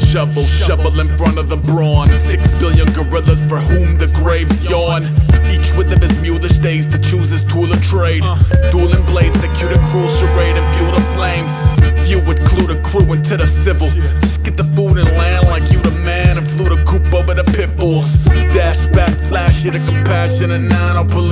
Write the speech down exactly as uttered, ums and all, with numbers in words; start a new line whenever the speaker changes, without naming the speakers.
shovel, shovel in front of the brawn. Six billion gorillas for whom the graves yawn. Each with of his mulish days to choose his tool of trade. Dueling blades that cue the cruel charade and fuel the flames. Few would clue the crew into the civil. Just get the food and land like you the man, and flew the coop over the pit bulls. Dash back, flash, hit a compassion and nine, I'll pull